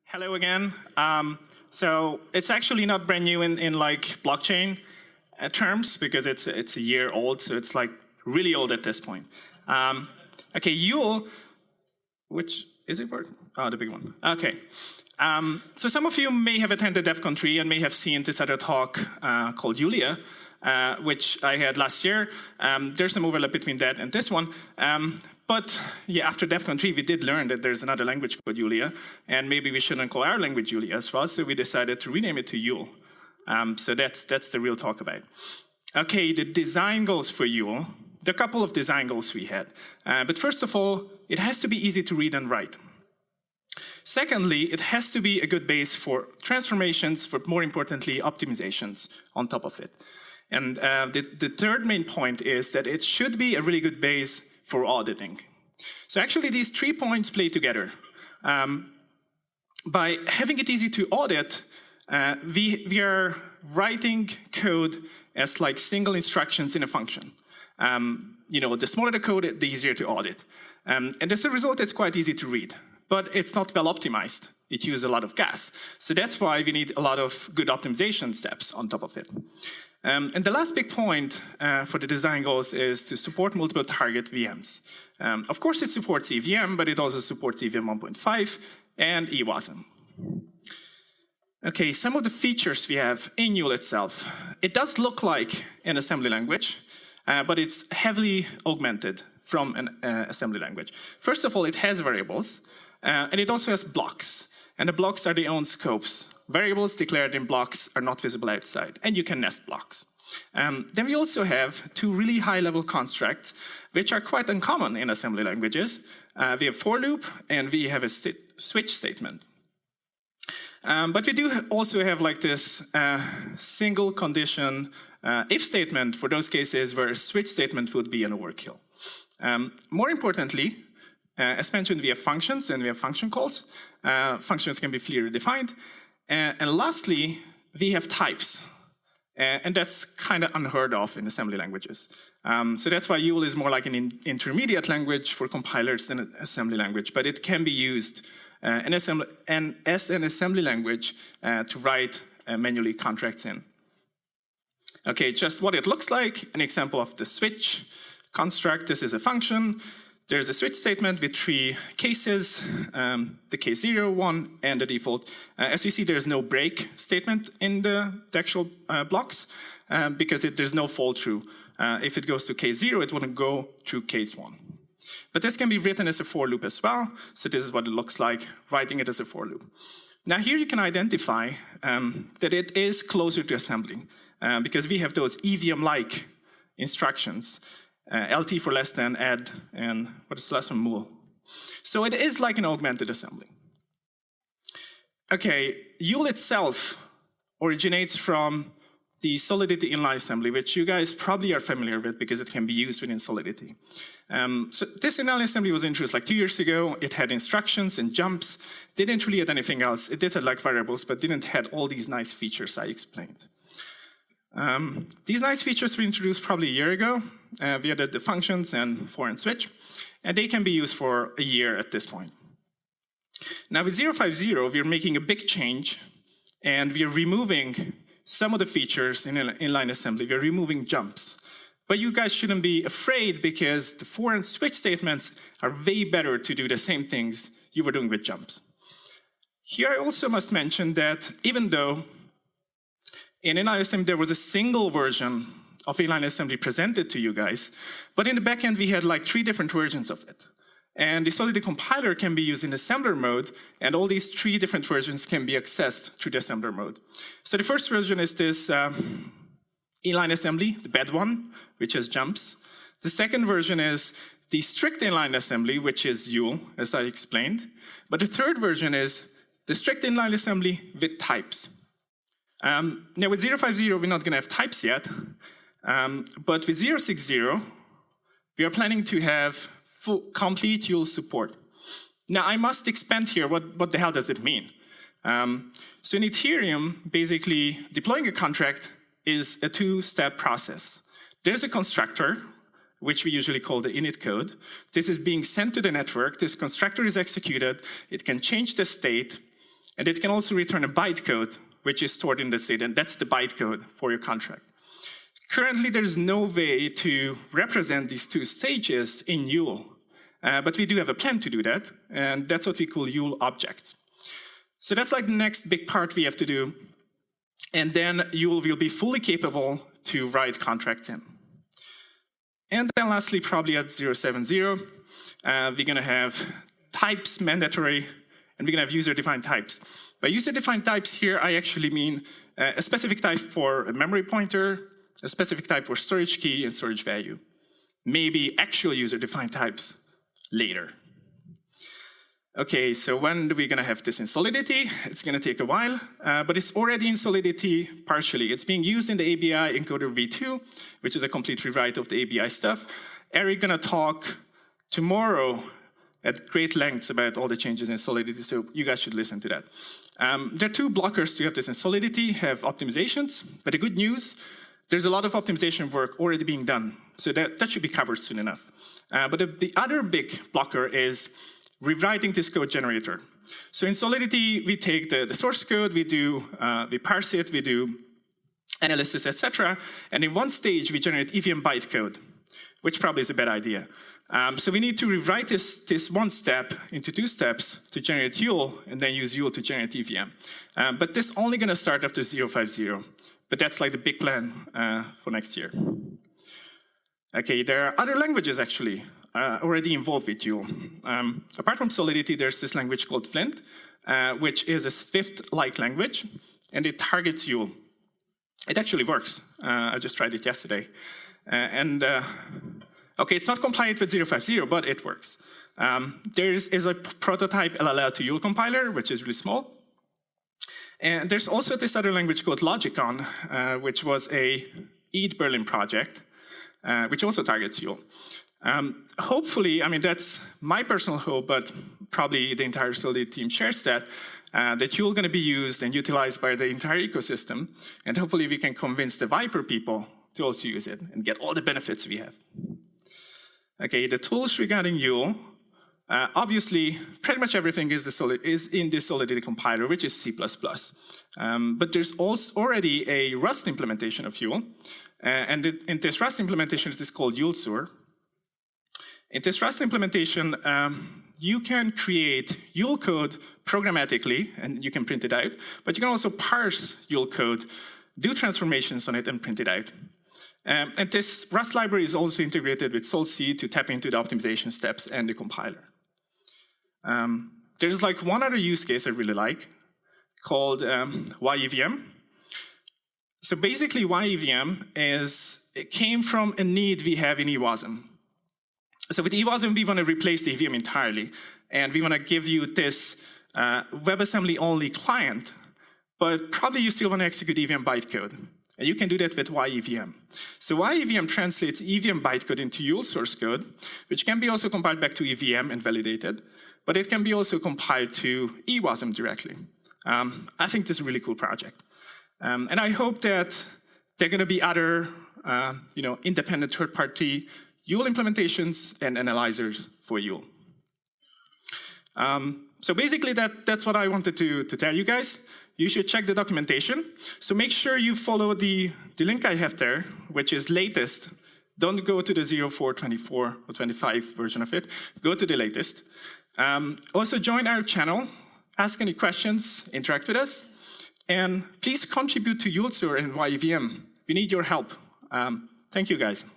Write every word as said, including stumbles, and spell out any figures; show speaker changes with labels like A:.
A: Hello again. Um, so it's actually not brand new in, in like blockchain uh, terms because it's it's a year old, so it's like really old at this point. Um, okay, Yule, which is it word? Oh, the big one. Okay. Um, so some of you may have attended DEF CON three and may have seen this other talk uh, called Julia, uh, which I had last year. Um, there's some overlap between that and this one. Um, But yeah, after DEF CON three, we did learn that there's another language called Julia, and maybe we shouldn't call our language Julia as well, so we decided to rename it to Yule. Um, so that's, that's the real talk about it. Okay, the design goals for Yule. There are a couple of design goals we had. Uh, but first of all, it has to be easy to read and write. Secondly, it has to be a good base for transformations, but more importantly, optimizations on top of it. And uh, the, the third main point is that it should be a really good base for auditing. So actually these three points play together. Um, by having it easy to audit, uh, we, we are writing code as like single instructions in a function. Um, you know, the smaller the code, the easier to audit. Um, and as a result, it's quite easy to read, but it's not well optimized. It uses a lot of gas. So that's why we need a lot of good optimization steps on top of it. Um, and the last big point uh, for the design goals is to support multiple target V Ms. Um, of course, it supports E V M, but it also supports E V M one point five and E WASM. Okay, some of the features we have in Yule itself. It does look like an assembly language, uh, but it's heavily augmented from an uh, assembly language. First of all, it has variables, uh, and it also has blocks. And the blocks are their own scopes. Variables declared in blocks are not visible outside, and you can nest blocks. Um, then we also have two really high-level constructs, which are quite uncommon in assembly languages. Uh, we have for loop, and we have a st switch statement. Um, but we do also have like this uh, single condition uh, if statement for those cases where a switch statement would be an overkill. Um, more importantly, Uh, as mentioned, we have functions and we have function calls. Uh, functions can be clearly defined. Uh, and lastly, we have types. Uh, and that's kind of unheard of in assembly languages. Um, so that's why Yule is more like an in intermediate language for compilers than an assembly language. But it can be used uh, in assembly, and as an assembly language uh, to write uh, manually contracts in. Okay, just what it looks like. An example of the switch construct. This is a function. There's a switch statement with three cases, um, the case zero, one, and the default. Uh, as you see, there's no break statement in the, the actual uh, blocks um, because it, there's no fall through. Uh, if it goes to case zero, it wouldn't go through case one. But this can be written as a for loop as well. So this is what it looks like, writing it as a for loop. Now here you can identify um, that it is closer to assembly uh, because we have those E V M-like instructions. Uh, L T for less than, add, and what is the last one, mul. So it is like an augmented assembly. Okay, Yule itself originates from the Solidity inline assembly, which you guys probably are familiar with because it can be used within Solidity. Um, so this inline assembly was introduced like two years ago. It had instructions and jumps. Didn't really have anything else. It did have like variables, but didn't have all these nice features I explained. Um, these nice features were introduced probably a year ago. Uh, we added the functions and for and switch, and they can be used for a year at this point. Now with zero five zero, we're making a big change, and we're removing some of the features in inline assembly. We're removing jumps. But you guys shouldn't be afraid because the for and switch statements are way better to do the same things you were doing with jumps. Here I also must mention that even though in inline assembly, there was a single version of inline assembly presented to you guys, but in the backend, we had like three different versions of it. And the Solidity compiler can be used in assembler mode, and all these three different versions can be accessed through the assembler mode. So the first version is this uh, inline assembly, the bad one, which has jumps. The second version is the strict inline assembly, which is Yule, as I explained. But the third version is the strict inline assembly with types. Um, now with zero five zero, we're not going to have types yet, um, but with zero six zero, we are planning to have full, complete Yule support. Now I must expand here, what, what the hell does it mean? Um, so in Ethereum, basically deploying a contract is a two-step process. There's a constructor, which we usually call the init code. This is being sent to the network. This constructor is executed. It can change the state. And it can also return a bytecode, which is stored in the state, and that's the bytecode for your contract. Currently, there's no way to represent these two stages in Yule, uh, but we do have a plan to do that, and that's what we call Yule objects. So that's like the next big part we have to do, and then Yule will be fully capable to write contracts in. And then lastly, probably at zero seven zero, uh, we're gonna have types mandatory, and we're gonna have user-defined types. By user-defined types here, I actually mean uh, a specific type for a memory pointer, a specific type for storage key and storage value. Maybe actual user-defined types later. Okay, so when are we gonna have this in Solidity? It's gonna take a while, uh, but it's already in Solidity partially. It's being used in the A B I encoder v two, which is a complete rewrite of the A B I stuff. Eric gonna talk tomorrow at great lengths about all the changes in Solidity, so you guys should listen to that. Um, there are two blockers to have this in Solidity, have optimizations, but the good news, there's a lot of optimization work already being done, so that, that should be covered soon enough. Uh, but the, the other big blocker is rewriting this code generator. So in Solidity, we take the, the source code, we do, uh, we parse it, we do analysis, et cetera, and in one stage, we generate E V M bytecode, which probably is a bad idea. Um, so we need to rewrite this, this one step into two steps to generate Yule, and then use Yule to generate E V M. Um, but this is only gonna start after zero five zero. But that's like the big plan uh, for next year. Okay, there are other languages actually uh, already involved with Yule. Um, apart from Solidity, there's this language called Flint, uh, which is a Swift-like language, and it targets Yule. It actually works. Uh, I just tried it yesterday. Uh, and uh, okay, it's not compliant with zero five zero, but it works. Um, there is, is a prototype L L L to Yule compiler, which is really small. And there's also this other language called Logicon, uh, which was a E T H Berlin project, uh, which also targets Yule. Um, hopefully, I mean, that's my personal hope, but probably the entire Solidity team shares that, uh, that Yule is going to be used and utilized by the entire ecosystem, and hopefully we can convince the Viper people to also use it and get all the benefits we have. Okay, the tools regarding Yule. Uh, obviously, pretty much everything is, the solid, is in this Solidity compiler, which is C plus plus. Um, but there's also already a Rust implementation of Yule. Uh, and it, in this Rust implementation, it is called YuleSur. In this Rust implementation, um, you can create Yule code programmatically, and you can print it out. But you can also parse Yule code, do transformations on it, and print it out. Um, and this Rust library is also integrated with SolC to tap into the optimization steps and the compiler. Um, there's like one other use case I really like called um, Y E V M. So basically Y E V M is, it came from a need we have in E WASM. So with E WASM, we want to replace the E V M entirely. And we want to give you this uh, WebAssembly only client, but probably you still want to execute E V M bytecode. And you can do that with Y E V M. So Y E V M translates E V M bytecode into Yule source code, which can be also compiled back to E V M and validated, but it can be also compiled to E WASM directly. Um, I think this is a really cool project. Um, and I hope that there are going to be other uh, you know, independent third-party Yule implementations and analyzers for Yule. Um, so basically, that, that's what I wanted to, to tell you guys. You should check the documentation. So make sure you follow the, the link I have there, which is latest. Don't go to the zero four twenty-four or twenty-five version of it. Go to the latest. Um, also join our channel, ask any questions, interact with us, and please contribute to YuleSur and Y E V M. We need your help. Um, thank you, guys.